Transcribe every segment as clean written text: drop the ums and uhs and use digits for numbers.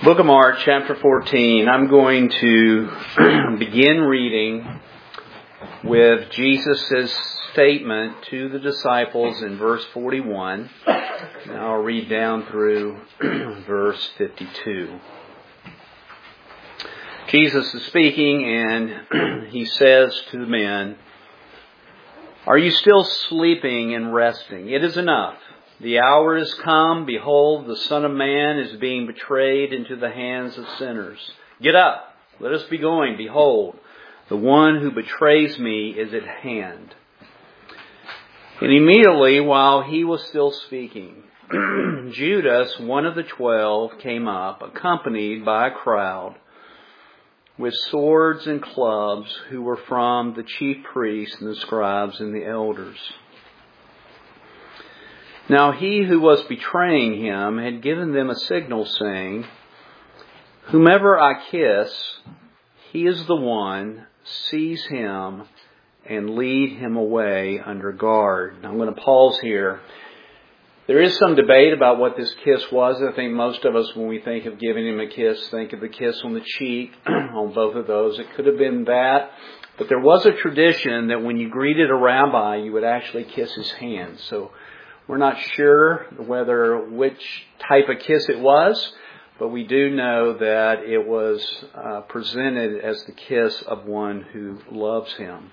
Book of Mark, chapter 14. I'm going to begin reading with Jesus' statement to the disciples in verse 41. And I'll read down through verse 52. Jesus is speaking and he says to the men, "Are you still sleeping and resting? It is enough. The hour is come. Behold, the Son of Man is being betrayed into the hands of sinners. Get up. Let us be going. Behold, the one who betrays me is at hand." And immediately, while he was still speaking, Judas, one of the 12, came up, accompanied by a crowd, with swords and clubs, who were from the chief priests and the scribes and the elders. Now he who was betraying him had given them a signal, saying, "Whomever I kiss, he is the one. Seize him and lead him away under guard." Now I'm going to pause here. There is some debate about what this kiss was. I think most of us, when we think of giving him a kiss, think of the kiss on the cheek, on both of those. It could have been that. But there was a tradition that when you greeted a rabbi, you would actually kiss his hand. So we're not sure which type of kiss it was, but we do know that it was presented as the kiss of one who loves him.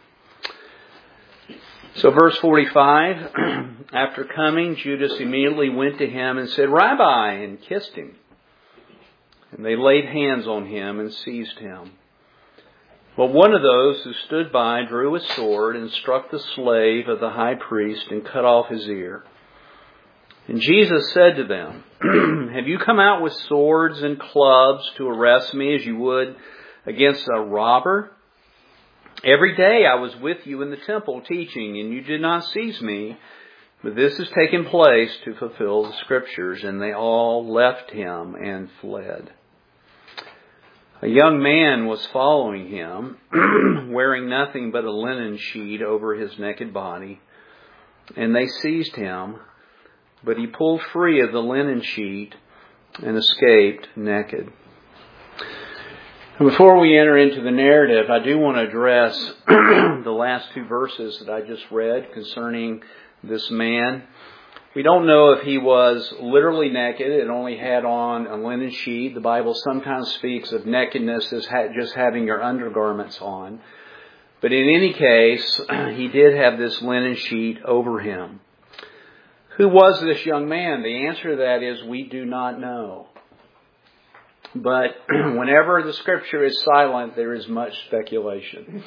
So verse 45, after coming, Judas immediately went to him and said, "Rabbi," and kissed him. And they laid hands on him and seized him. But one of those who stood by drew a sword and struck the slave of the high priest and cut off his ear. And Jesus said to them, "Have you come out with swords and clubs to arrest me as you would against a robber? Every day I was with you in the temple teaching, and you did not seize me. But this has taken place to fulfill the Scriptures." And they all left him and fled. A young man was following him, wearing nothing but a linen sheet over his naked body. And they seized him, but he pulled free of the linen sheet and escaped naked. And before we enter into the narrative, I do want to address the last two verses that I just read concerning this man. We don't know if he was literally naked and only had on a linen sheet. The Bible sometimes speaks of nakedness as just having your undergarments on. But in any case, he did have this linen sheet over him. Who was this young man? The answer to that is we do not know. But whenever the Scripture is silent, there is much speculation.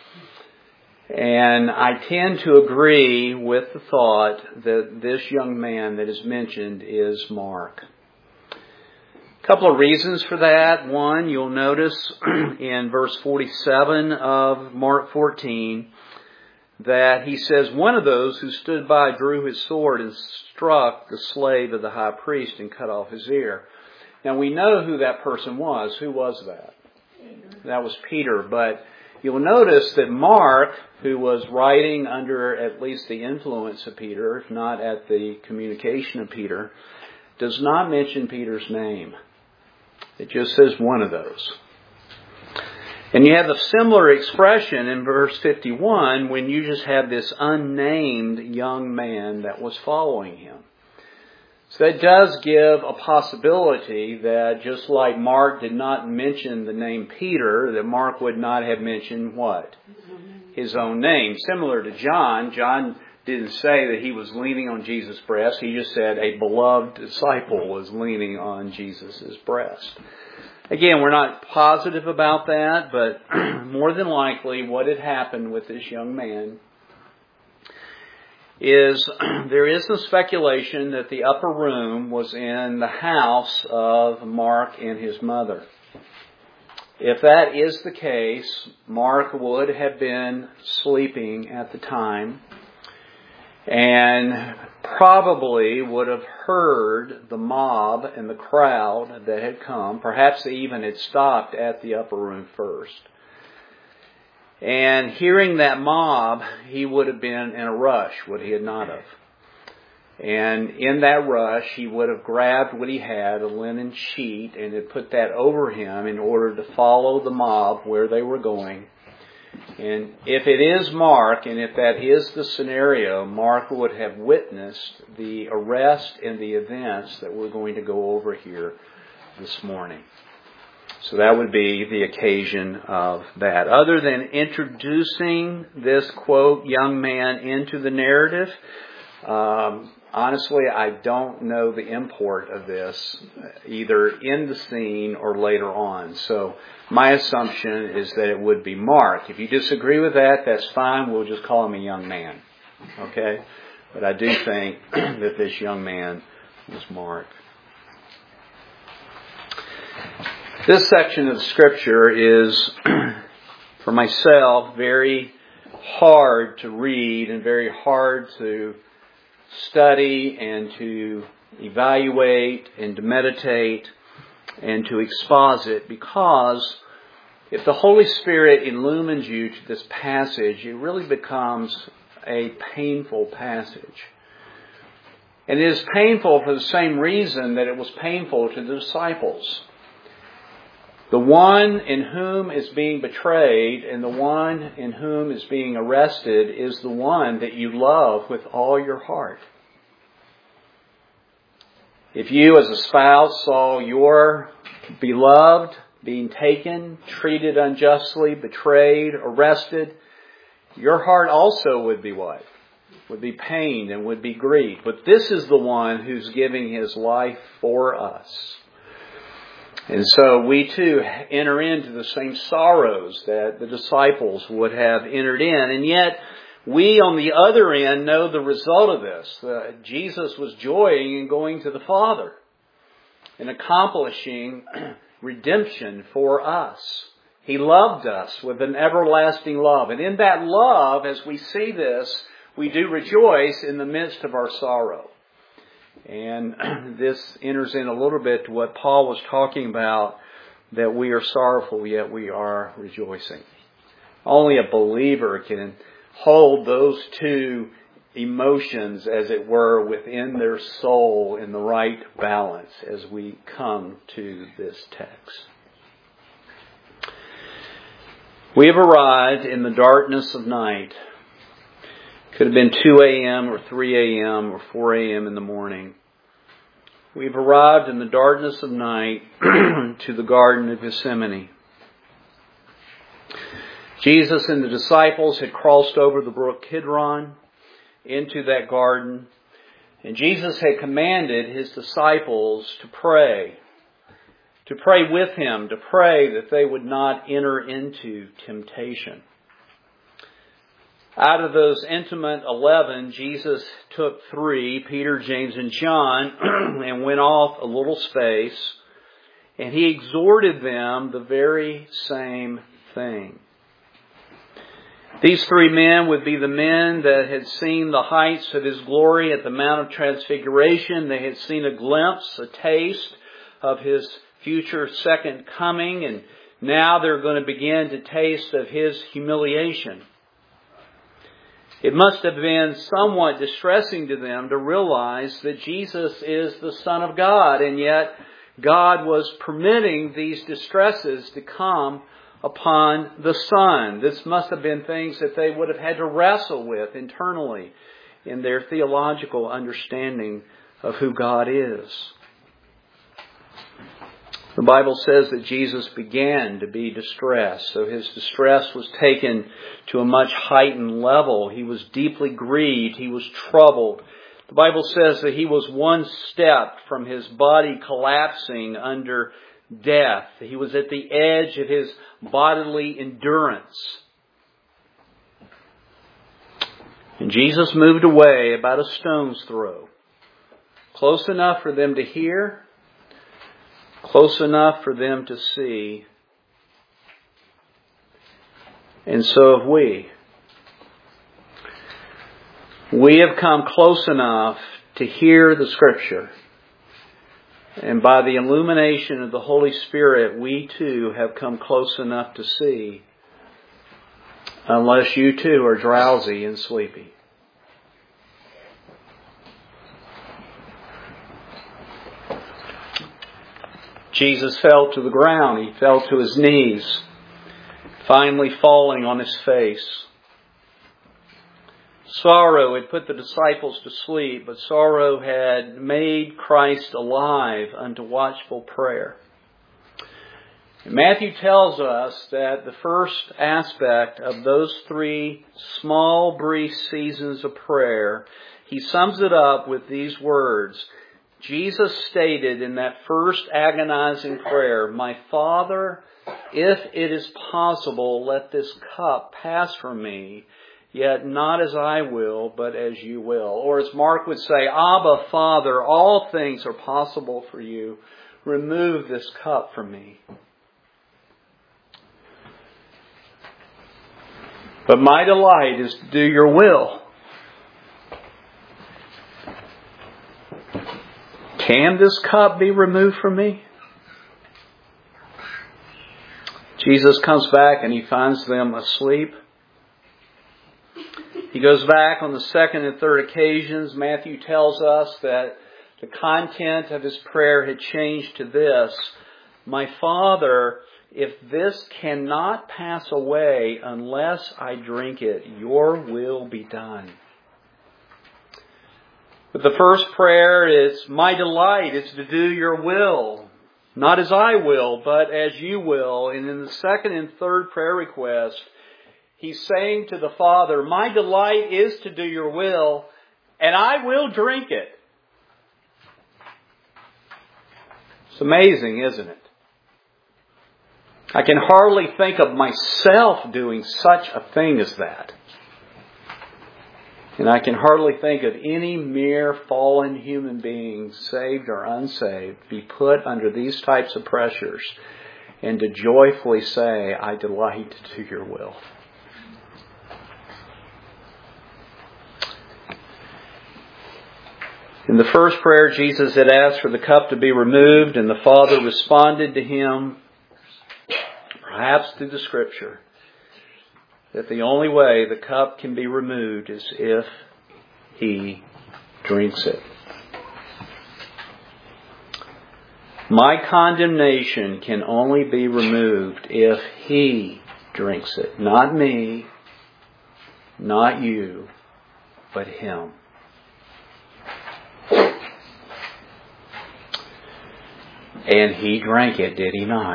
And I tend to agree with the thought that this young man that is mentioned is Mark. A couple of reasons for that. One, you'll notice in verse 47 of Mark 14, that he says, "One of those who stood by drew his sword and struck the slave of the high priest and cut off his ear." Now we know who that person was. Who was that? That was Peter. But you'll notice that Mark, who was writing under at least the influence of Peter, if not at the communication of Peter, does not mention Peter's name. It just says one of those. And you have a similar expression in verse 51 when you just have this unnamed young man that was following him. So that does give a possibility that just like Mark did not mention the name Peter, that Mark would not have mentioned what? His own name. Similar to John. John didn't say that he was leaning on Jesus' breast. He just said a beloved disciple was leaning on Jesus' breast. Again, we're not positive about that, but more than likely what had happened with this young man is there is some speculation that the upper room was in the house of Mark and his mother. If that is the case, Mark would have been sleeping at the time and probably would have heard the mob and the crowd that had come. Perhaps they even had stopped at the upper room first. And hearing that mob, he would have been in a rush, would he not have? And in that rush, he would have grabbed what he had, a linen sheet, and had put that over him in order to follow the mob where they were going. And if it is Mark, and if that is the scenario, Mark would have witnessed the arrest and the events that we're going to go over here this morning. So that would be the occasion of that. Other than introducing this, quote, young man into the narrative, honestly, I don't know the import of this, either in the scene or later on. So my assumption is that it would be Mark. If you disagree with that, that's fine. We'll just call him a young man. Okay? But I do think that this young man was Mark. This section of the Scripture is, for myself, very hard to read and very hard to study and to evaluate and to meditate and to exposit, because if the Holy Spirit illumines you to this passage, it really becomes a painful passage. And it is painful for the same reason that it was painful to the disciples. The one in whom is being betrayed and the one in whom is being arrested is the one that you love with all your heart. If you as a spouse saw your beloved being taken, treated unjustly, betrayed, arrested, your heart also would be what? Would be pained and would be grieved. But this is the one who's giving his life for us. And so we too enter into the same sorrows that the disciples would have entered in. And yet we on the other end know the result of this. Jesus was joying in going to the Father and accomplishing redemption for us. He loved us with an everlasting love. And in that love, as we see this, we do rejoice in the midst of our sorrow. And this enters in a little bit to what Paul was talking about, that we are sorrowful, yet we are rejoicing. Only a believer can hold those two emotions, as it were, within their soul in the right balance as we come to this text. We have arrived in the darkness of night. Could have been 2 a.m. or 3 a.m. or 4 a.m. in the morning. We've arrived in the darkness of night to the Garden of Gethsemane. Jesus and the disciples had crossed over the brook Kidron into that garden. And Jesus had commanded his disciples to pray with him, to pray that they would not enter into temptation. Out of those intimate 11, Jesus took 3, Peter, James, and John, and went off a little space, and he exhorted them the very same thing. These 3 men would be the men that had seen the heights of his glory at the Mount of Transfiguration. They had seen a glimpse, a taste of his future second coming, and now they're going to begin to taste of his humiliation. It must have been somewhat distressing to them to realize that Jesus is the Son of God, and yet God was permitting these distresses to come upon the Son. This must have been things that they would have had to wrestle with internally in their theological understanding of who God is. The Bible says that Jesus began to be distressed. So his distress was taken to a much heightened level. He was deeply grieved. He was troubled. The Bible says that he was one step from his body collapsing under death. He was at the edge of his bodily endurance. And Jesus moved away about a stone's throw. Close enough for them to hear, close enough for them to see. And so have we. We have come close enough to hear the Scripture. And by the illumination of the Holy Spirit, we too have come close enough to see. Unless you too are drowsy and sleepy. Jesus fell to the ground. He fell to his knees, finally falling on his face. Sorrow had put the disciples to sleep, but sorrow had made Christ alive unto watchful prayer. Matthew tells us that the first aspect of those 3 small, brief seasons of prayer, he sums it up with these words. Jesus stated in that first agonizing prayer, "My Father, if it is possible, let this cup pass from me, yet not as I will, but as you will." Or as Mark would say, "Abba, Father, all things are possible for you. Remove this cup from me. But my delight is to do your will." Can this cup be removed from me? Jesus comes back and he finds them asleep. He goes back on the second and third occasions. Matthew tells us that the content of his prayer had changed to this: "My Father, if this cannot pass away unless I drink it, your will be done." But the first prayer is, "My delight is to do your will, not as I will, but as you will." And in the second and third prayer request, he's saying to the Father, "My delight is to do your will, and I will drink it." It's amazing, isn't it? I can hardly think of myself doing such a thing as that. And I can hardly think of any mere fallen human being, saved or unsaved, be put under these types of pressures and to joyfully say, "I delight to do your will." In the first prayer, Jesus had asked for the cup to be removed, and the Father responded to him, perhaps through the Scripture, that the only way the cup can be removed is if he drinks it. My condemnation can only be removed if he drinks it. Not me, not you, but him. And he drank it, did he not?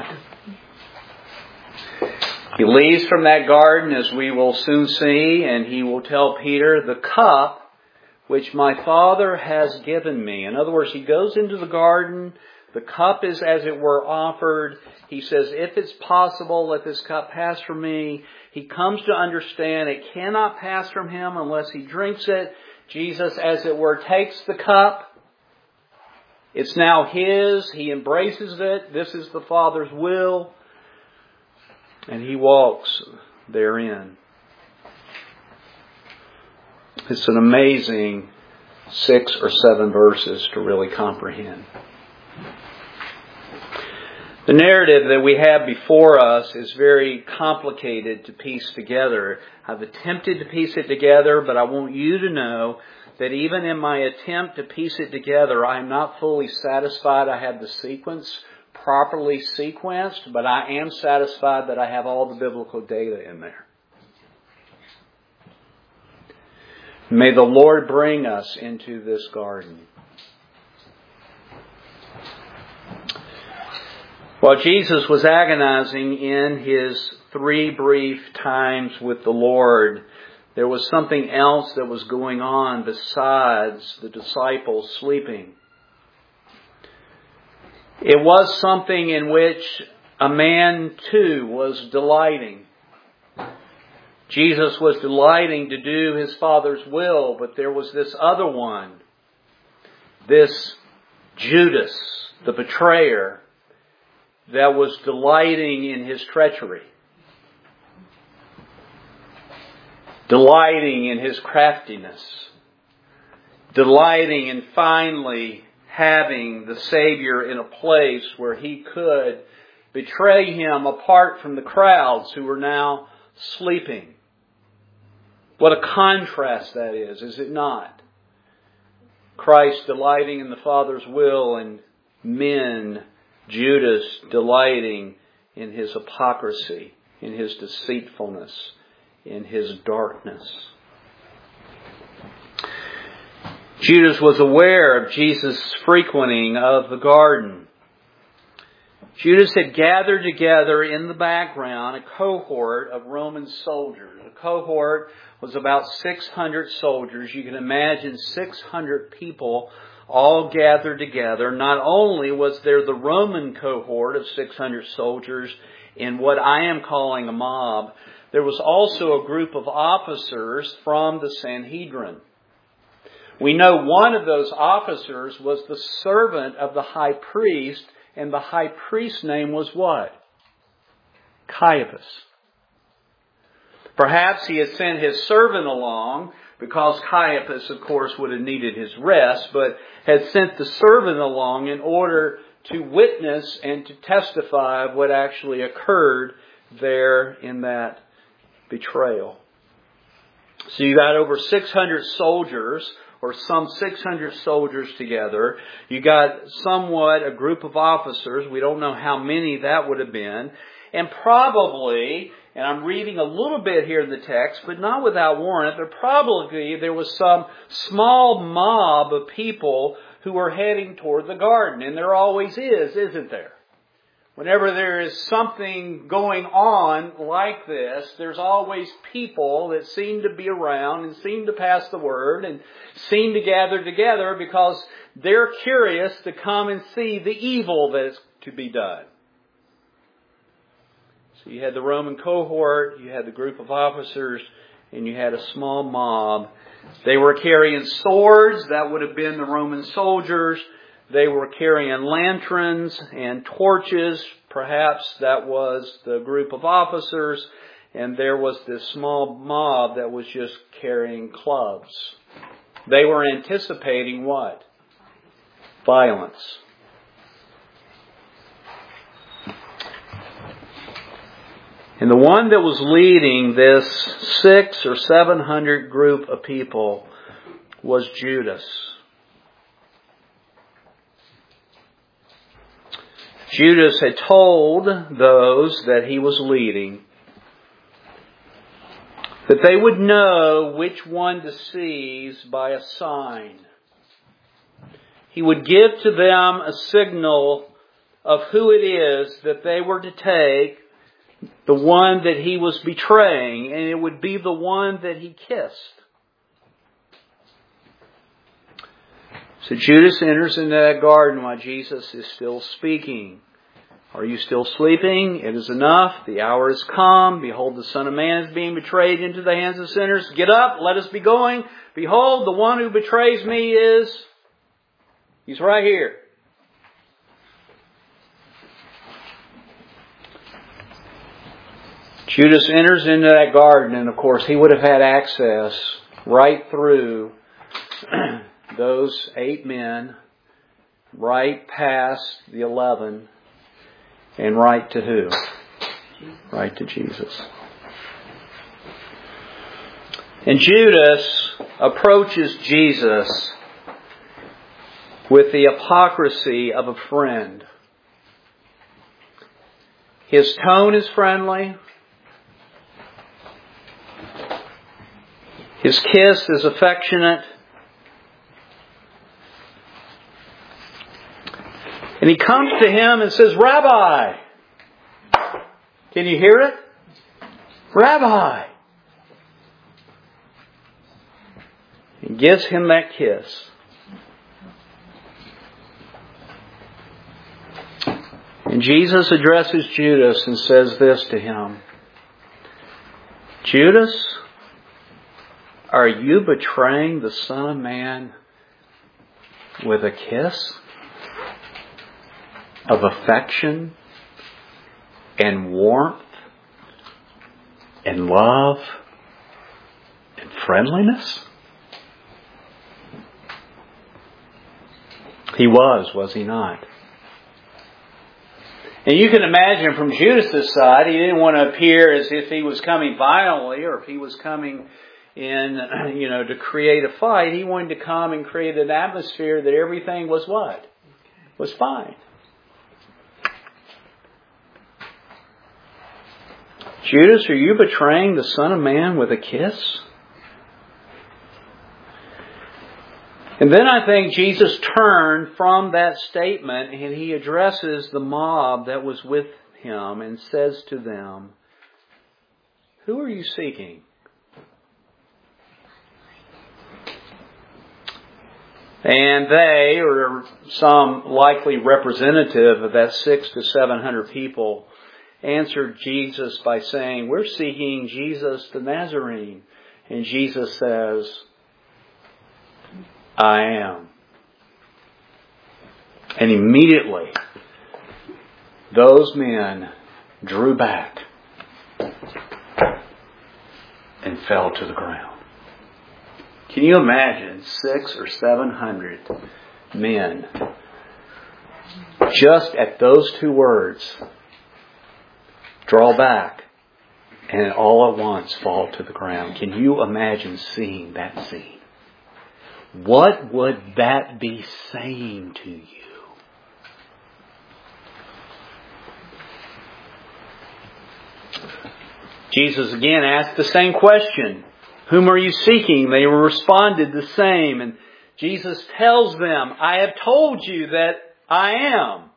He leaves from that garden, as we will soon see, and he will tell Peter, "The cup which my Father has given me." In other words, he goes into the garden. The cup is, as it were, offered. He says, "If it's possible, let this cup pass from me." He comes to understand it cannot pass from him unless he drinks it. Jesus, as it were, takes the cup. It's now his. He embraces it. This is the Father's will. And he walks therein. It's an amazing 6 or 7 verses to really comprehend. The narrative that we have before us is very complicated to piece together. I've attempted to piece it together, but I want you to know that even in my attempt to piece it together, I am not fully satisfied I have the sequence properly sequenced, but I am satisfied that I have all the biblical data in there. May the Lord bring us into this garden. While Jesus was agonizing in his 3 brief times with the Lord, there was something else that was going on besides the disciples sleeping. It was something in which a man too was delighting. Jesus was delighting to do his Father's will, but there was this other one, this Judas, the betrayer, that was delighting in his treachery, delighting in his craftiness, delighting in finally having the Savior in a place where he could betray him apart from the crowds who were now sleeping. What a contrast that is it not? Christ delighting in the Father's will and men Judas delighting in his hypocrisy, in his deceitfulness, in his darkness. Judas was aware of Jesus' frequenting of the garden. Judas had gathered together in the background a cohort of Roman soldiers. A cohort was about 600 soldiers. You can imagine 600 people all gathered together. Not only was there the Roman cohort of 600 soldiers in what I am calling a mob, there was also a group of officers from the Sanhedrin. We know one of those officers was the servant of the high priest, and the high priest's name was what? Caiaphas. Perhaps he had sent his servant along, because Caiaphas, of course, would have needed his rest, but had sent the servant along in order to witness and to testify of what actually occurred there in that betrayal. So you got over 600 soldiers, or some 600 soldiers together. You got somewhat a group of officers. We don't know how many that would have been. And probably, and I'm reading a little bit here in the text, but not without warrant, but probably there was some small mob of people who were heading toward the garden. And there always is, isn't there? Whenever there is something going on like this, there's always people that seem to be around and seem to pass the word and seem to gather together because they're curious to come and see the evil that is to be done. So you had the Roman cohort, you had the group of officers, and you had a small mob. They were carrying swords. That would have been the Roman soldiers. They were carrying lanterns and torches. Perhaps that was the group of officers. And there was this small mob that was just carrying clubs. They were anticipating what? Violence. And the one that was leading this 600 or 700 group of people was Judas. Judas had told those that he was leading that they would know which one to seize by a sign. He would give to them a signal of who it is that they were to take, the one that he was betraying, and it would be the one that he kissed. So Judas enters into that garden while Jesus is still speaking. Are you still sleeping? It is enough. The hour is come. Behold, the Son of Man is being betrayed into the hands of sinners. Get up, let us be going. Behold, the one who betrays me he's right here. Judas enters into that garden, and of course he would have had access right through those 8 men, right past the 11, and right to who? Right to Jesus. And Judas approaches Jesus with the hypocrisy of a friend. His tone is friendly. His kiss is affectionate. And he comes to him and says, Rabbi. Can you hear it? Rabbi. He gives him that kiss. And Jesus addresses Judas and says this to him. Judas, are you betraying the Son of Man with a kiss of affection and warmth and love and friendliness? He was he not? And you can imagine from Judas' side, he didn't want to appear as if he was coming violently or if he was coming in, to create a fight. He wanted to come and create an atmosphere that everything was what? Was fine. Judas, are you betraying the Son of Man with a kiss? And then I think Jesus turned from that statement and He addresses the mob that was with Him and says to them, "Who are you seeking?" And they, or some likely representative of that 600 to 700 people, answered Jesus by saying, "We're seeking Jesus the Nazarene." And Jesus says, "I am." And immediately, those men drew back and fell to the ground. Can you imagine 600 or 700 men just at those two words, draw back, and all at once fall to the ground? Can you imagine seeing that scene? What would that be saying to you? Jesus again asked the same question. "Whom are you seeking?" They responded the same. And Jesus tells them, "I have told you that I am.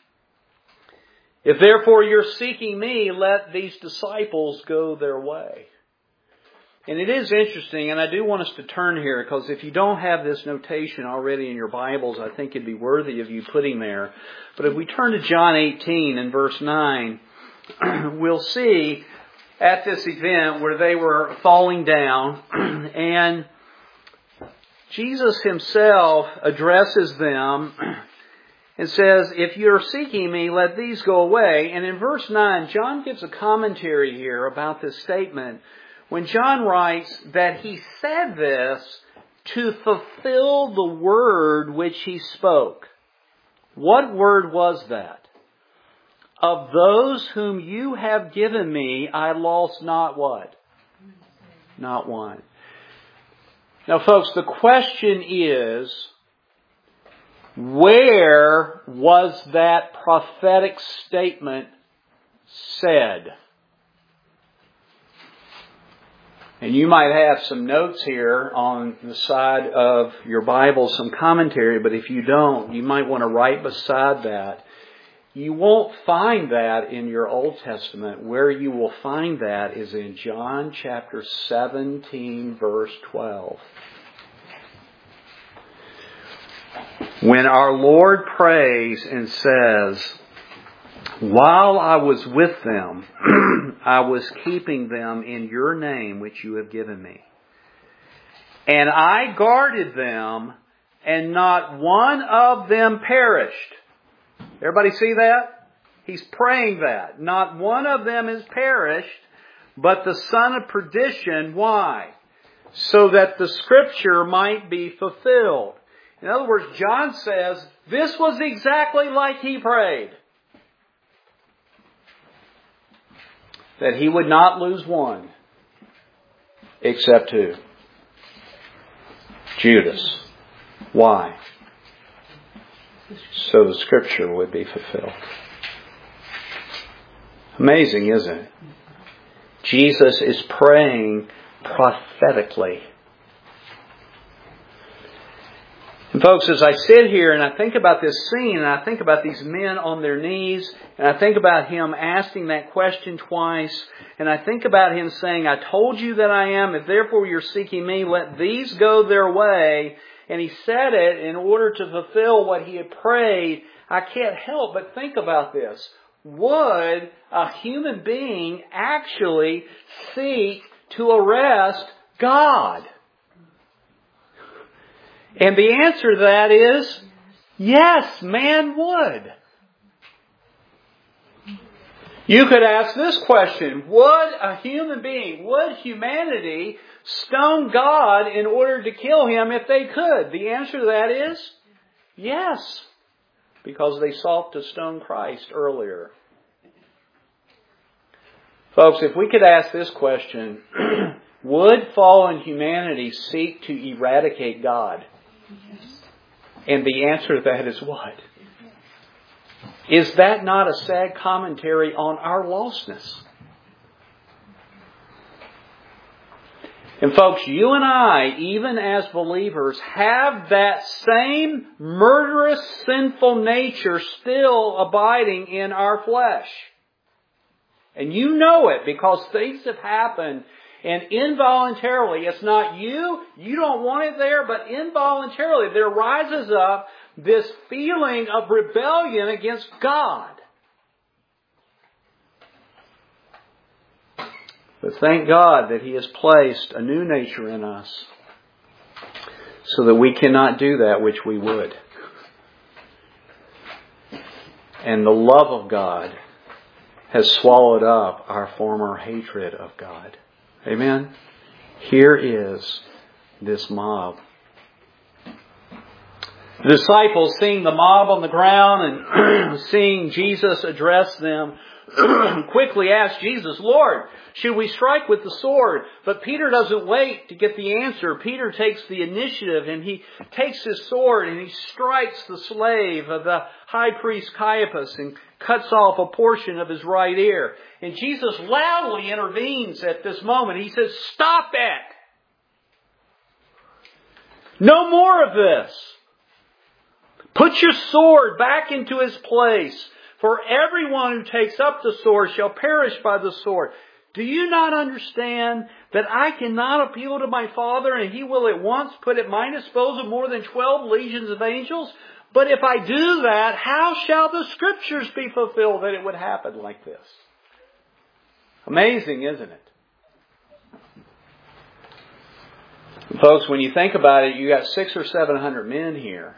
If therefore you're seeking me, let these disciples go their way." And it is interesting, and I do want us to turn here, because if you don't have this notation already in your Bibles, I think it'd be worthy of you putting there. But if we turn to John 18 and verse 9, we'll see at this event where they were falling down, and Jesus Himself addresses them and says, "If you're seeking me, let these go away." And in verse 9, John gives a commentary here about this statement when John writes that He said this to fulfill the word which He spoke. What word was that? "Of those whom you have given me, I lost not" what? Not one. Now, folks, the question is, where was that prophetic statement said? And you might have some notes here on the side of your Bible, some commentary, but if you don't, you might want to write beside that. You won't find that in your Old Testament. Where you will find that is in John chapter 17, verse 12. When our Lord prays and says, "While I was with them, I was keeping them in your name which you have given me. And I guarded them, and not one of them perished." Everybody see that? He's praying that. Not one of them is perished, but the son of perdition. Why? So that the Scripture might be fulfilled. In other words, John says this was exactly like he prayed. That he would not lose one. Except who? Judas. Why? So the Scripture would be fulfilled. Amazing, isn't it? Jesus is praying prophetically. And folks, as I sit here and I think about this scene, and I think about these men on their knees, and I think about Him asking that question twice, and I think about Him saying, "I told you that I am. If therefore you're seeking me, let these go their way." And He said it in order to fulfill what He had prayed. I can't help but think about this. Would a human being actually seek to arrest God? And the answer to that is, yes, man would. You could ask this question: would a human being, would humanity stone God in order to kill Him if they could? The answer to that is yes, because they sought to stone Christ earlier. Folks, if we could ask this question, would fallen humanity seek to eradicate God? Yes. And the answer to that is what? Is that not a sad commentary on our lostness? And folks, you and I, even as believers, have that same murderous, sinful nature still abiding in our flesh. And you know it because things have happened, and involuntarily, it's not you don't want it there, but involuntarily there rises up this feeling of rebellion against God. But thank God that He has placed a new nature in us so that we cannot do that which we would. And the love of God has swallowed up our former hatred of God. Amen? Here is this mob. The disciples, seeing the mob on the ground and seeing Jesus address them, quickly asked Jesus, "Lord, should we strike with the sword?" But Peter doesn't wait to get the answer. Peter takes the initiative and he takes his sword and he strikes the slave of the high priest Caiaphas and cuts off a portion of his right ear. And Jesus loudly intervenes at this moment. He says, "Stop it! No more of this. Put your sword back into its place. For everyone who takes up the sword shall perish by the sword. Do you not understand that I cannot appeal to my Father and He will at once put at my disposal more than 12 legions of angels? But if I do that, how shall the Scriptures be fulfilled that it would happen like this?" Amazing, isn't it? Folks, when you think about it, you got 600 or 700 men here.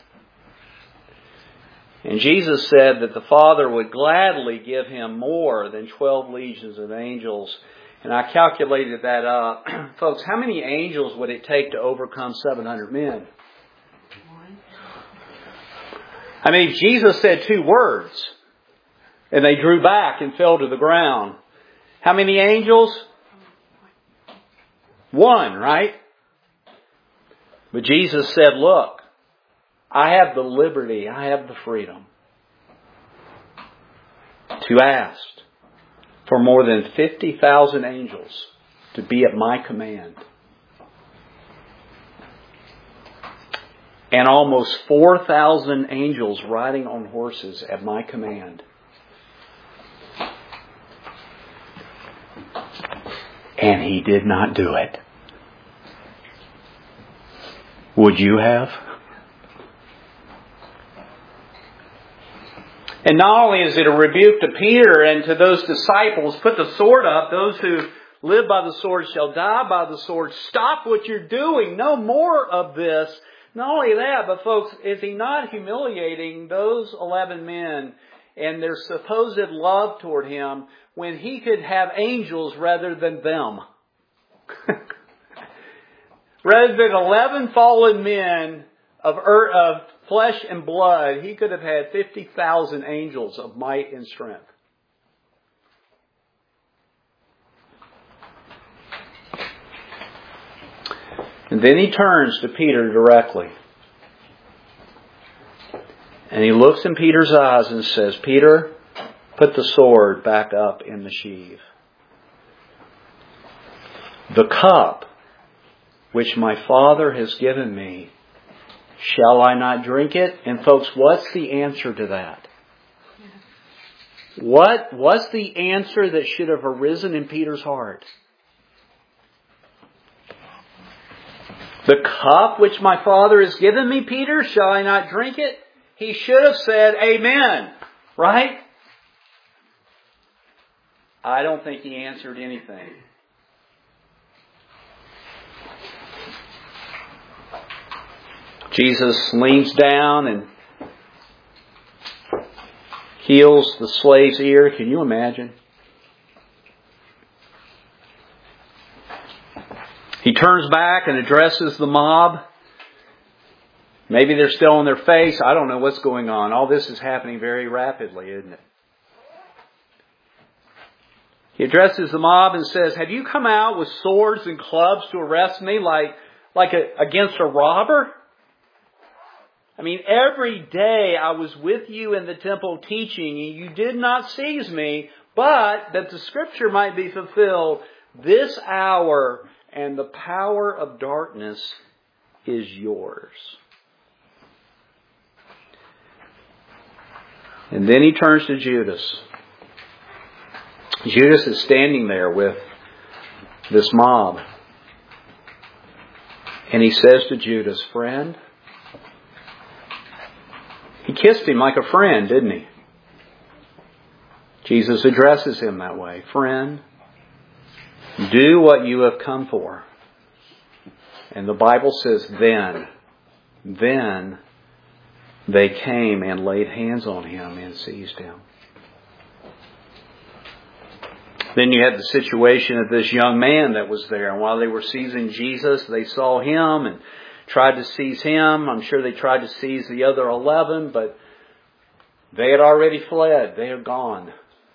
And Jesus said that the Father would gladly give Him more than 12 legions of angels. And I calculated that up. Folks, how many angels would it take to overcome 700 men? I mean, Jesus said 2 words, and they drew back and fell to the ground. How many angels? 1, right? But Jesus said, "Look, I have the liberty, I have the freedom to ask for more than 50,000 angels to be at my command. And almost 4,000 angels riding on horses at my command. And He did not do it. Would you have? And not only is it a rebuke to Peter and to those disciples, put the sword up. Those who live by the sword shall die by the sword. Stop what you're doing. No more of this. Not only that, but folks, is He not humiliating those 11 men and their supposed love toward Him when He could have angels rather than them? Rather than 11 fallen men of flesh and blood, He could have had 50,000 angels of might and strength. And then He turns to Peter directly. And He looks in Peter's eyes and says, "Peter, put the sword back up in the sheath. The cup which my Father has given me, shall I not drink it?" And folks, what's the answer to that? What's the answer that should have arisen in Peter's heart? The cup which my Father has given me, Peter, shall I not drink it? He should have said, "Amen." Right? I don't think he answered anything. Jesus leans down and heals the slave's ear. Can you imagine? He turns back and addresses the mob. Maybe they're still on their face. I don't know what's going on. All this is happening very rapidly, isn't it? He addresses the mob and says, "Have you come out with swords and clubs to arrest me against a robber? I mean, every day I was with you in the temple teaching, and you did not seize me, but that the Scripture might be fulfilled, this hour and the power of darkness is yours. And then he turns to Judas. Judas is standing there with this mob. And he says to Judas, friend. He kissed him like a friend, didn't he? Jesus addresses him that way. Friend, do what you have come for. And the Bible says, then they came and laid hands on him and seized him. Then you had the situation of this young man that was there. And while they were seizing Jesus, they saw him and tried to seize him. I'm sure they tried to seize the other 11, but they had already fled. They had gone.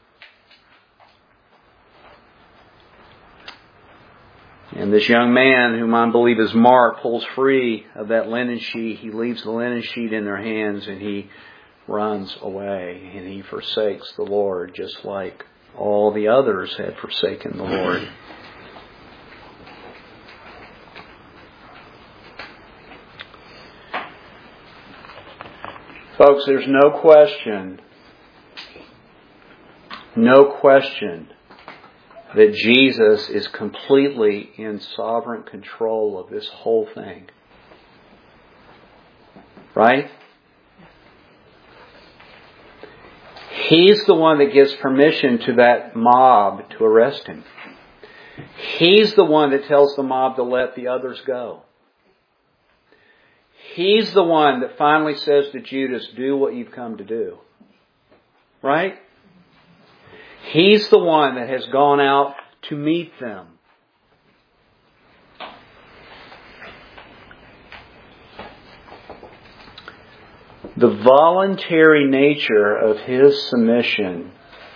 And this young man, whom I believe is Mark, pulls free of that linen sheet. He leaves the linen sheet in their hands and he runs away. And he forsakes the Lord just like all the others had forsaken the Lord. Folks, there's no question that Jesus is completely in sovereign control of this whole thing. Right? He's the one that gives permission to that mob to arrest him. He's the one that tells the mob to let the others go. He's the one that finally says to Judas, do what you've come to do. Right? He's the one that has gone out to meet them. The voluntary nature of his submission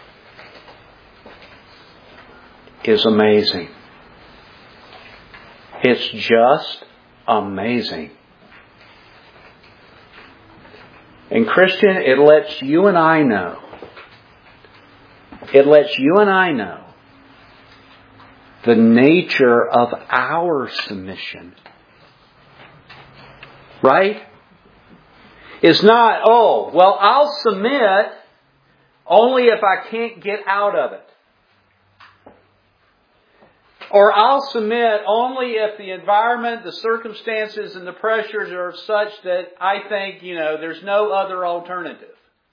is amazing. It's just amazing. And Christian, it lets you and I know. It lets you and I know the nature of our submission. Right? It's not, I'll submit only if I can't get out of it. Or I'll submit only if the environment, the circumstances, and the pressures are such that I think, there's no other alternative.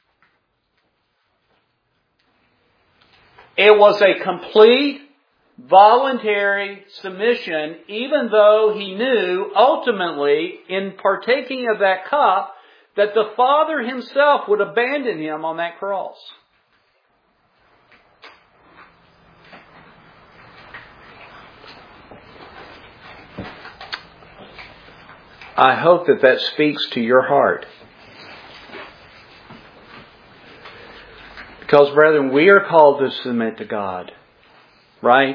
It was a complete, voluntary submission, even though he knew ultimately, in partaking of that cup, that the Father Himself would abandon Him on that cross. I hope that speaks to your heart. Because, brethren, we are called to submit to God. Right?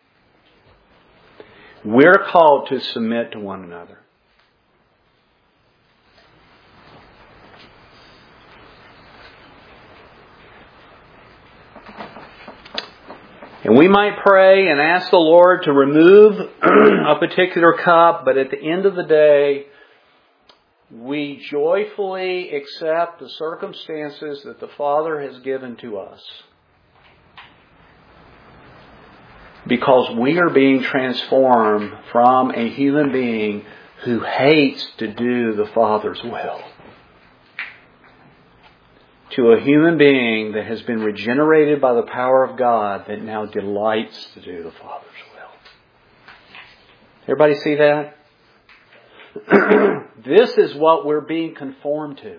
We're called to submit to one another. And we might pray and ask the Lord to remove a particular cup, but at the end of the day, we joyfully accept the circumstances that the Father has given to us. Because we are being transformed from a human being who hates to do the Father's will to a human being that has been regenerated by the power of God that now delights to do the Father's will. Everybody see that? This is what we're being conformed to.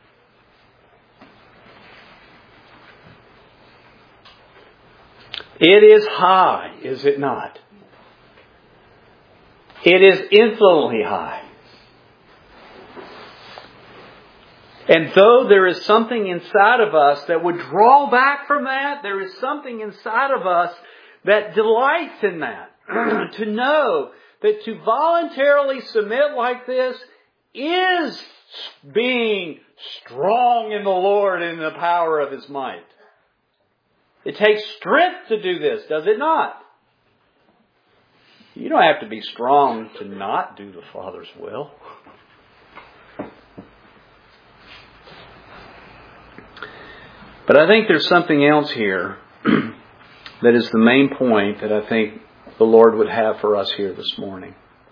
It is high, is it not? It is infinitely high. And though there is something inside of us that would draw back from that, there is something inside of us that delights in that. To know that to voluntarily submit like this is being strong in the Lord and in the power of His might. It takes strength to do this, does it not? You don't have to be strong to not do the Father's will. But I think there's something else here that is the main point that I think the Lord would have for us here this morning.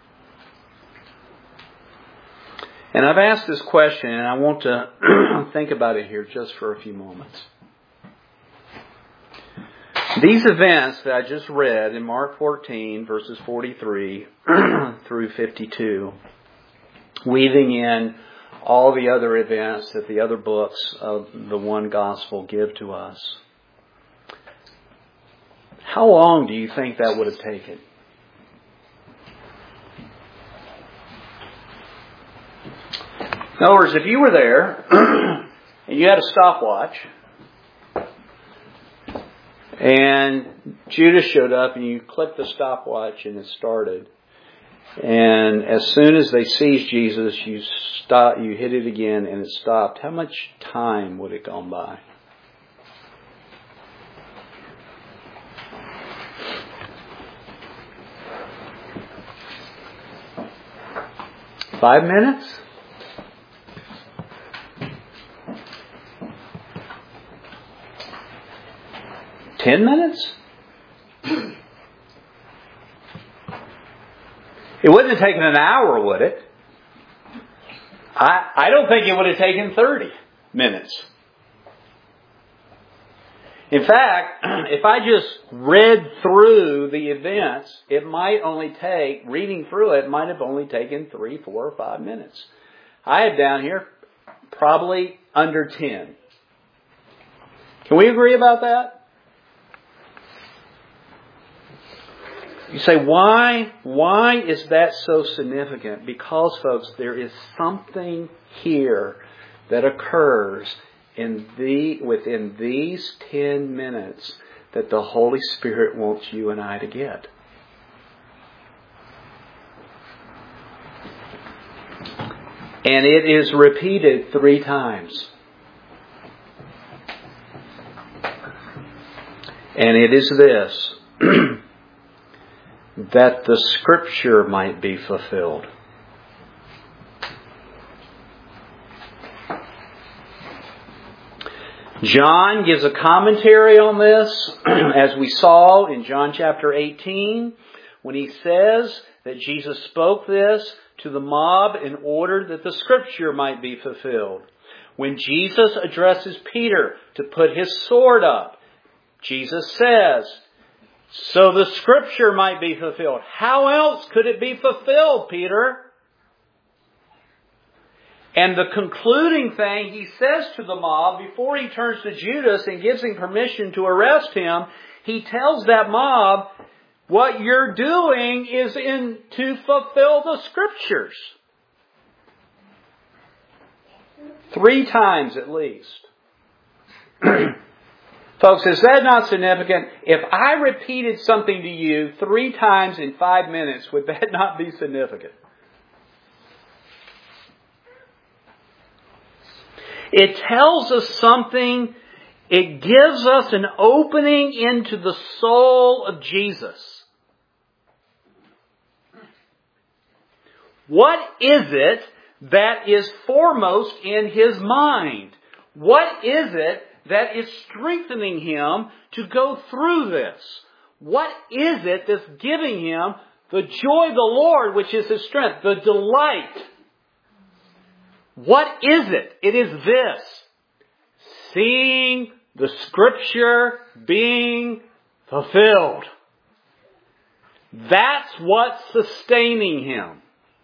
And I've asked this question, and I want to think about it here just for a few moments. These events that I just read in Mark 14, verses 43 through 52, weaving in all the other events that the other books of the one gospel give to us. How long do you think that would have taken? In other words, if you were there and you had a stopwatch and Judas showed up and you clicked the stopwatch and it started, and as soon as they seized Jesus, you hit it again and it stopped, how much time would it gone by? $5 minutes? $10 minutes? It wouldn't have taken an hour, would it? I don't think it would have taken 30 minutes. In fact, if I just read through the events, reading through it might have only taken 3, 4, or 5 minutes. I have down here probably under 10. Can we agree about that? You say, why? Why is that so significant? Because, folks, there is something here that occurs within these 10 minutes that the Holy Spirit wants you and I to get. And it is repeated 3 times. And it is this, that the Scripture might be fulfilled. John gives a commentary on this, as we saw in John chapter 18, when he says that Jesus spoke this to the mob in order that the Scripture might be fulfilled. When Jesus addresses Peter to put his sword up, Jesus says, so the Scripture might be fulfilled. How else could it be fulfilled, Peter? And the concluding thing he says to the mob before he turns to Judas and gives him permission to arrest him, he tells that mob, what you're doing is to fulfill the Scriptures. 3 times at least. Folks, is that not significant? If I repeated something to you 3 times in 5 minutes, would that not be significant? It tells us something. It gives us an opening into the soul of Jesus. What is it that is foremost in His mind? What is it that is strengthening Him to go through this? What is it that's giving Him the joy of the Lord, which is His strength, the delight? What is it? It is this. Seeing the Scripture being fulfilled. That's what's sustaining Him.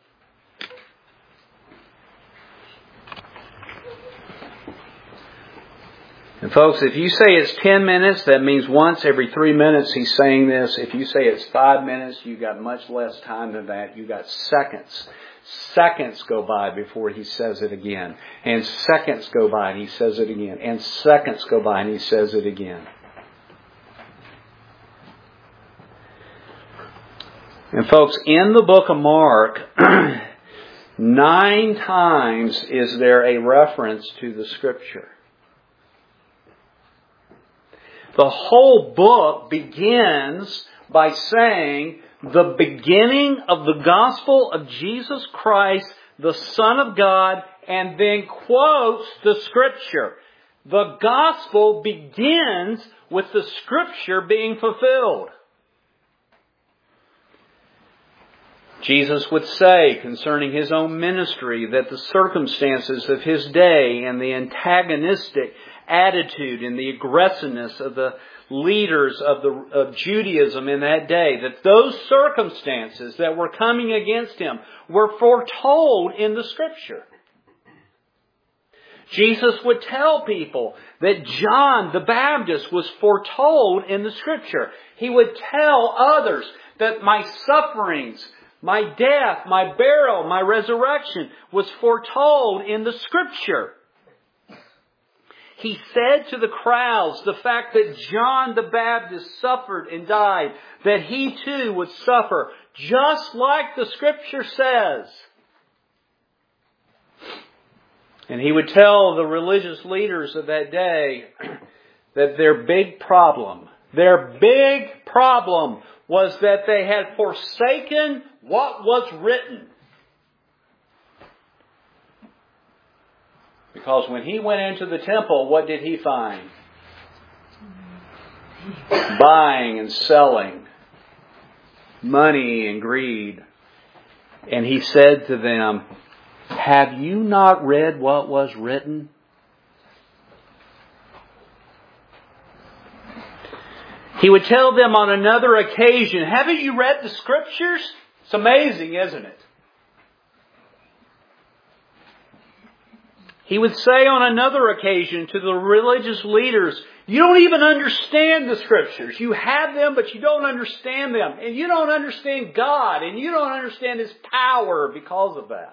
And folks, if you say it's 10 minutes, that means once every 3 minutes He's saying this. If you say it's 5 minutes, you've got much less time than that. You've got seconds. Seconds go by before He says it again. And seconds go by and He says it again. And seconds go by and He says it again. And folks, in the book of Mark, 9 times is there a reference to the Scripture. The whole book begins by saying the beginning of the gospel of Jesus Christ, the Son of God, and then quotes the Scripture. The gospel begins with the Scripture being fulfilled. Jesus would say concerning His own ministry that the circumstances of His day and the antagonistic attitude and the aggressiveness of the leaders of Judaism in that day, that those circumstances that were coming against Him were foretold in the Scripture. Jesus would tell people that John the Baptist was foretold in the Scripture. He would tell others that my sufferings, my death, my burial, my resurrection was foretold in the Scripture. He said to the crowds the fact that John the Baptist suffered and died, that he too would suffer, just like the Scripture says. And he would tell the religious leaders of that day that their big problem was that they had forsaken what was written. Because when he went into the temple, what did he find? Buying and selling. Money and greed. And he said to them, have you not read what was written? He would tell them on another occasion, haven't you read the Scriptures? It's amazing, isn't it? He would say on another occasion to the religious leaders, you don't even understand the Scriptures. You have them, but you don't understand them. And you don't understand God, and you don't understand His power because of that.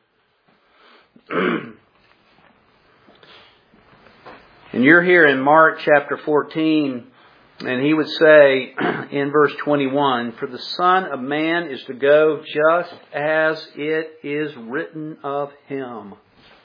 And you're here in Mark chapter 14, and he would say in verse 21, for the Son of Man is to go just as it is written of Him.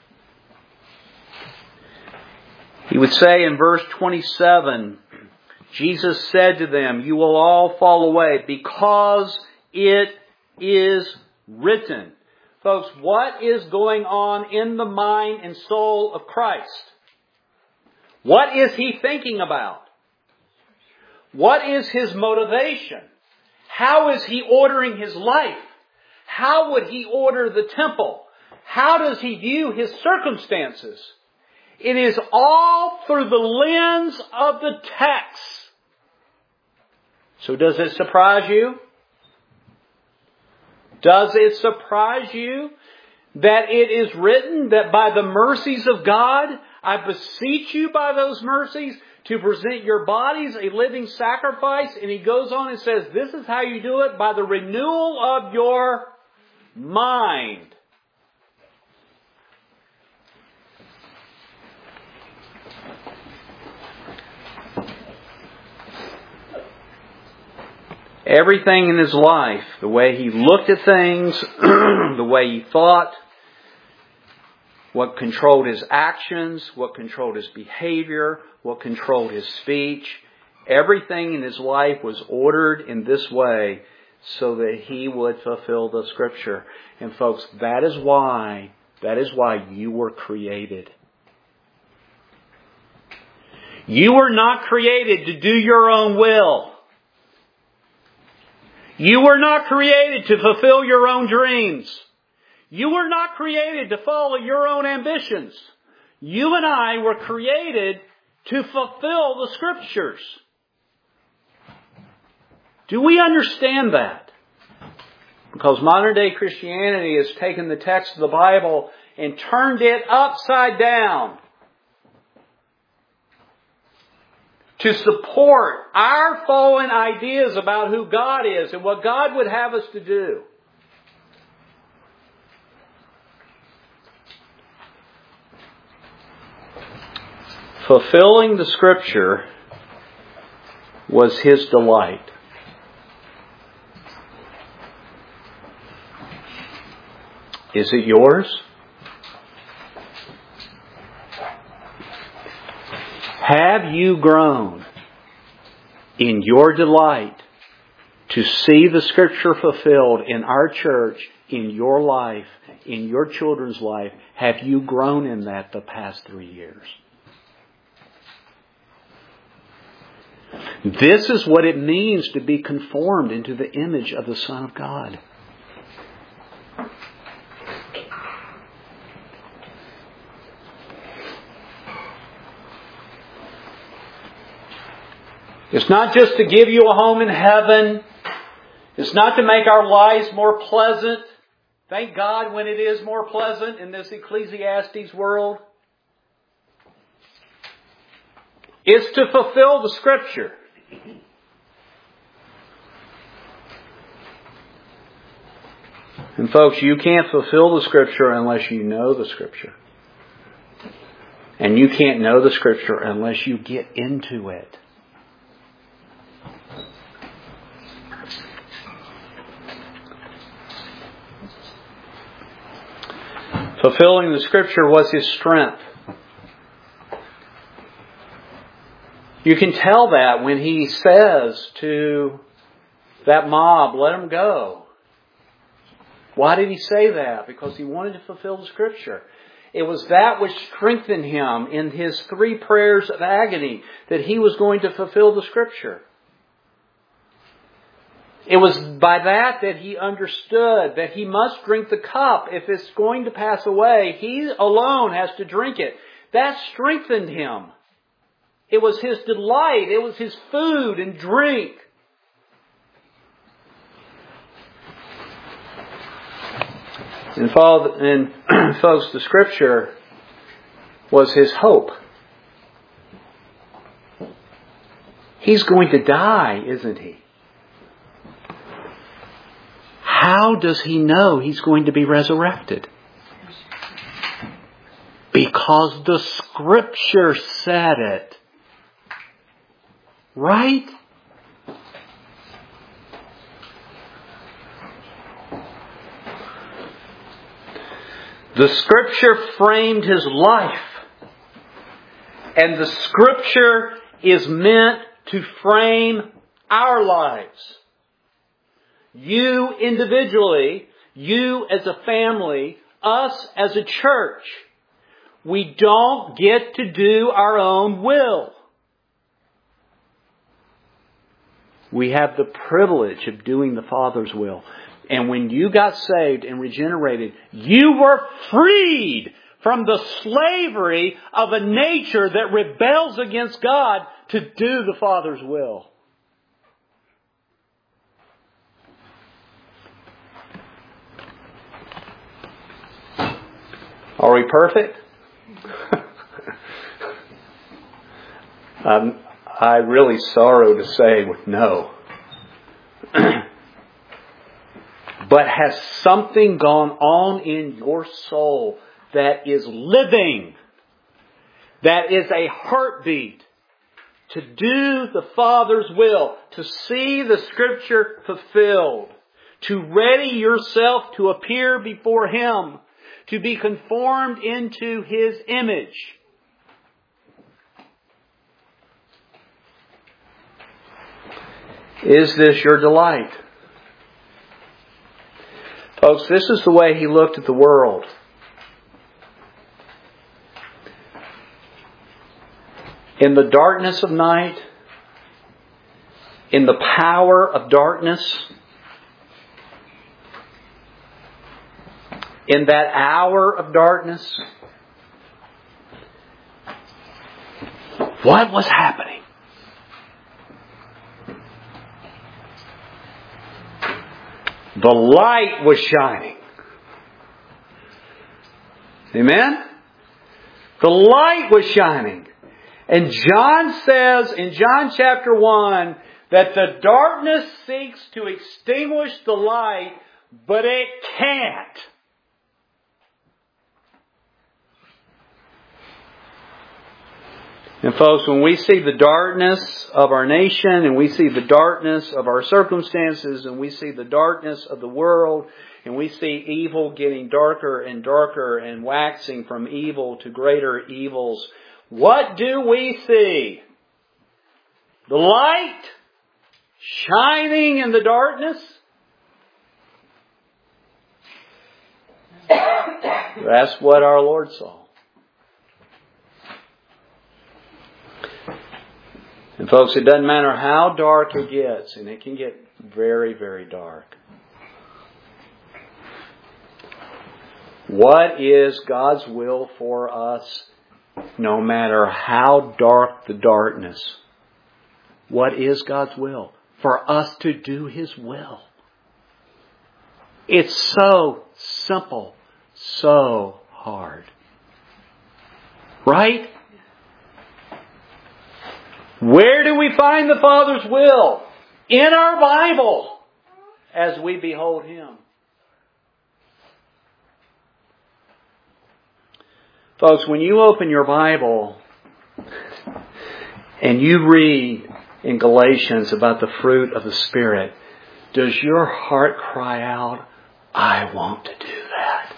He would say in verse 27, Jesus said to them, you will all fall away because it is written. Folks, what is going on in the mind and soul of Christ? What is He thinking about? What is His motivation? How is He ordering His life? How would He order the temple? How does He view His circumstances? It is all through the lens of the text. So does it surprise you? Does it surprise you that it is written that by the mercies of God, I beseech you by those mercies to present your bodies a living sacrifice? And he goes on and says, this is how you do it, by the renewal of your mind. Everything in his life, the way he looked at things, the way he thought, what controlled his actions, what controlled his behavior, what controlled his speech, everything in his life was ordered in this way so that he would fulfill the Scripture. And folks, that is why you were created. You were not created to do your own will. You were not created to fulfill your own dreams. You were not created to follow your own ambitions. You and I were created to fulfill the Scriptures. Do we understand that? Because modern day Christianity has taken the text of the Bible and turned it upside down to support our fallen ideas about who God is and what God would have us to do. Fulfilling the Scripture was His delight. Is it yours? Have you grown in your delight to see the Scripture fulfilled in our church, in your life, in your children's life? Have you grown in that the past 3 years? This is what it means to be conformed into the image of the Son of God. It's not just to give you a home in heaven. It's not to make our lives more pleasant. Thank God when it is more pleasant in this Ecclesiastes world. It's to fulfill the Scripture. And folks, you can't fulfill the Scripture unless you know the Scripture. And you can't know the Scripture unless you get into it. Fulfilling the Scripture was his strength. You can tell that when he says to that mob, let them go. Why did he say that? Because he wanted to fulfill the Scripture. It was that which strengthened him in his 3 prayers of agony, that he was going to fulfill the Scripture. It was by that he understood that he must drink the cup. If it's going to pass away, he alone has to drink it. That strengthened him. It was his delight. It was his food and drink. And folks, the Scripture was his hope. He's going to die, isn't he? How does he know he's going to be resurrected? Because the Scripture said it. Right? The Scripture framed his life. And the Scripture is meant to frame our lives. You individually, you as a family, us as a church. We don't get to do our own will. We have the privilege of doing the Father's will. And when you got saved and regenerated, you were freed from the slavery of a nature that rebels against God to do the Father's will. Are we perfect? I really sorrow to say no. But has something gone on in your soul that is living, that is a heartbeat to do the Father's will, to see the Scripture fulfilled, to ready yourself to appear before Him, to be conformed into His image? Is this your delight? Folks, this is the way He looked at the world. In the darkness of night, in the power of darkness, in that hour of darkness, what was happening? The light was shining. Amen? The light was shining. And John says in John chapter 1 that the darkness seeks to extinguish the light, but it can't. And folks, when we see the darkness of our nation, and we see the darkness of our circumstances, and we see the darkness of the world, and we see evil getting darker and darker and waxing from evil to greater evils, what do we see? The light shining in the darkness? That's what our Lord saw. And folks, it doesn't matter how dark it gets, and it can get very, very dark. What is God's will for us, no matter how dark the darkness? What is God's will? For us to do His will. It's so simple, so hard. Right? Where do we find the Father's will? In our Bible, as we behold Him. Folks, when you open your Bible and you read in Galatians about the fruit of the Spirit, does your heart cry out, I want to do that?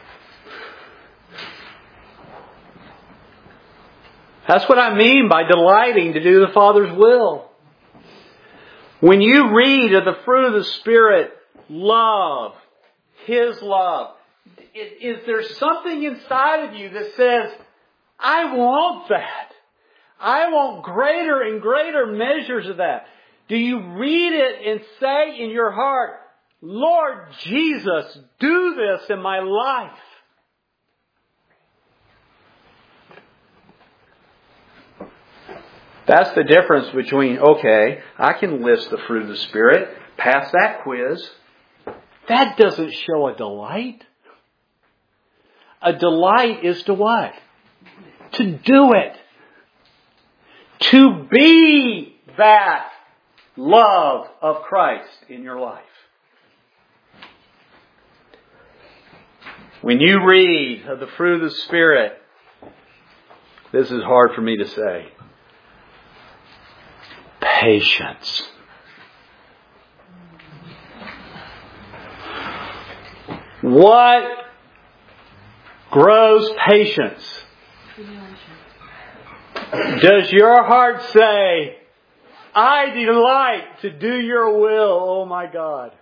That's what I mean by delighting to do the Father's will. When you read of the fruit of the Spirit, love, His love, is there something inside of you that says, I want that. I want greater and greater measures of that. Do you read it and say in your heart, Lord Jesus, do this in my life? That's the difference between, okay, I can list the fruit of the Spirit, pass that quiz. That doesn't show a delight. A delight is to what? To do it. To be that love of Christ in your life. When you read of the fruit of the Spirit, this is hard for me to say. Patience. What grows patience? Does your heart say, I delight to do your will, oh my God?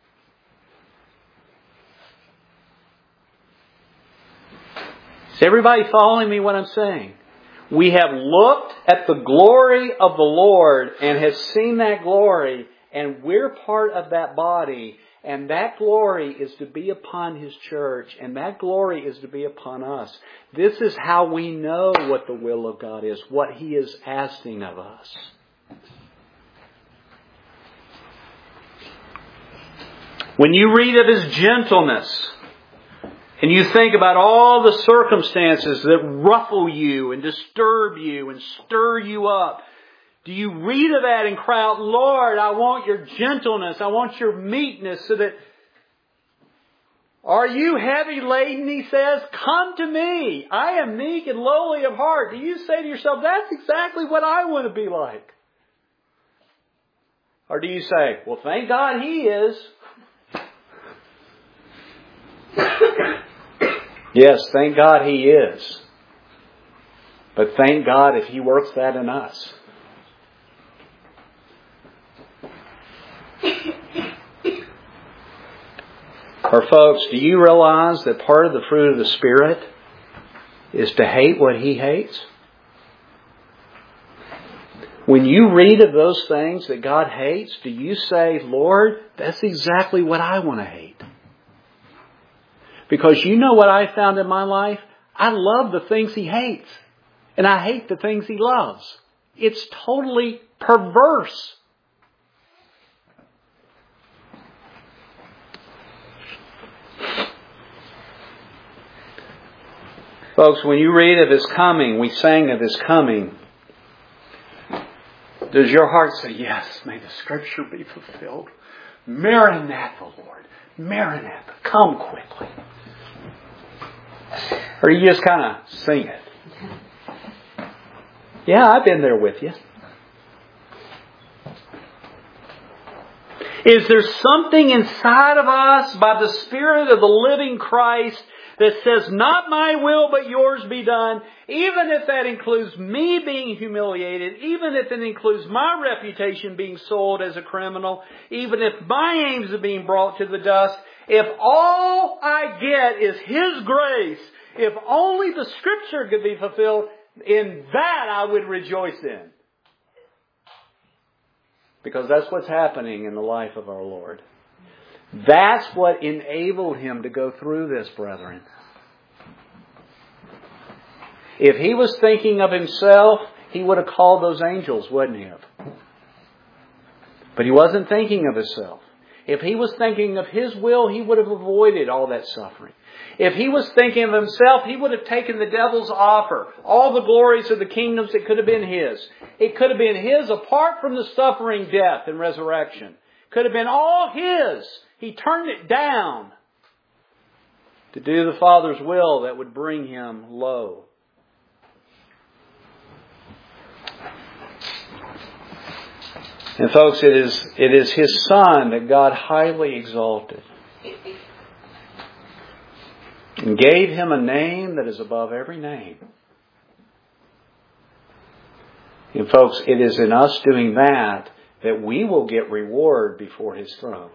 Is everybody following me what I'm saying? We have looked at the glory of the Lord and have seen that glory, and we're part of that body, and that glory is to be upon His church, and that glory is to be upon us. This is how we know what the will of God is, what He is asking of us. When you read of His gentleness, and you think about all the circumstances that ruffle you and disturb you and stir you up, do you read of that and cry out, Lord, I want your gentleness, I want your meekness, so that, are you heavy laden, He says, come to me. I am meek and lowly of heart. Do you say to yourself, that's exactly what I want to be like? Or do you say, well, thank God He is. Yes, thank God He is. But thank God if He works that in us. Or folks, do you realize that part of the fruit of the Spirit is to hate what He hates? When you read of those things that God hates, do you say, Lord, that's exactly what I want to hate? Because you know what I found in my life? I love the things He hates. And I hate the things He loves. It's totally perverse. Folks, when you read of His coming, we sang of His coming. Does your heart say, yes, may the Scripture be fulfilled? Maranatha, Lord. Maranatha, come quickly. Or you just kind of sing it. Yeah, I've been there with you. Is there something inside of us by the Spirit of the living Christ that says, not my will but yours be done, even if that includes me being humiliated, even if it includes my reputation being soiled as a criminal, even if my aims are being brought to the dust, if all I get is His grace, if only the Scripture could be fulfilled, in that I would rejoice in. Because that's what's happening in the life of our Lord. That's what enabled Him to go through this, brethren. If He was thinking of Himself, He would have called those angels, wouldn't He have? But He wasn't thinking of Himself. If He was thinking of His will, He would have avoided all that suffering. If He was thinking of Himself, He would have taken the devil's offer. All the glories of the kingdoms, it could have been His. It could have been His apart from the suffering, death, and resurrection. Could have been all His. He turned it down to do the Father's will that would bring Him low. And folks, it is His Son that God highly exalted and gave Him a name that is above every name. And folks, it is in us doing that we will get reward before His throne.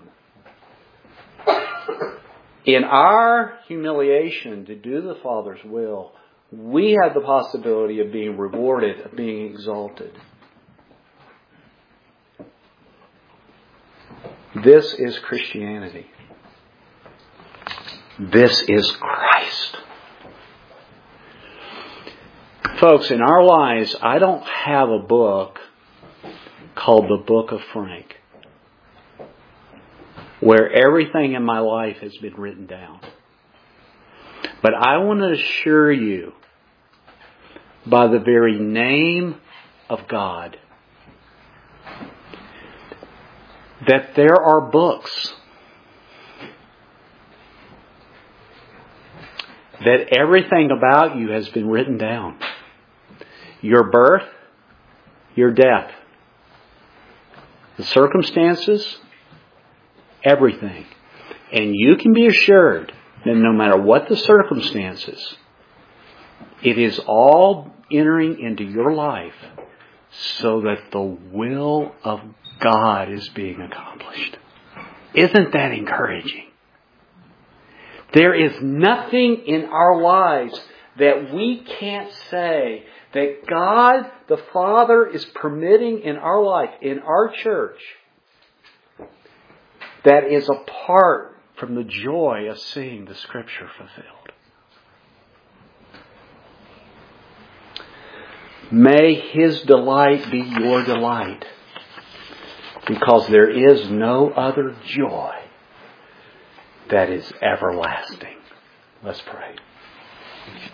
In our humiliation to do the Father's will, we have the possibility of being rewarded, of being exalted. This is Christianity. This is Christ. Folks, in our lives, I don't have a book called the Book of Frank, where everything in my life has been written down. But I want to assure you, by the very name of God, that there are books that everything about you has been written down. Your birth, your death, the circumstances, everything. And you can be assured that no matter what the circumstances, it is all entering into your life so that the will of God is being accomplished. Isn't that encouraging? There is nothing in our lives that we can't say that God the Father is permitting in our life, in our church, that is apart from the joy of seeing the Scripture fulfilled. May His delight be your delight, because there is no other joy that is everlasting. Let's pray.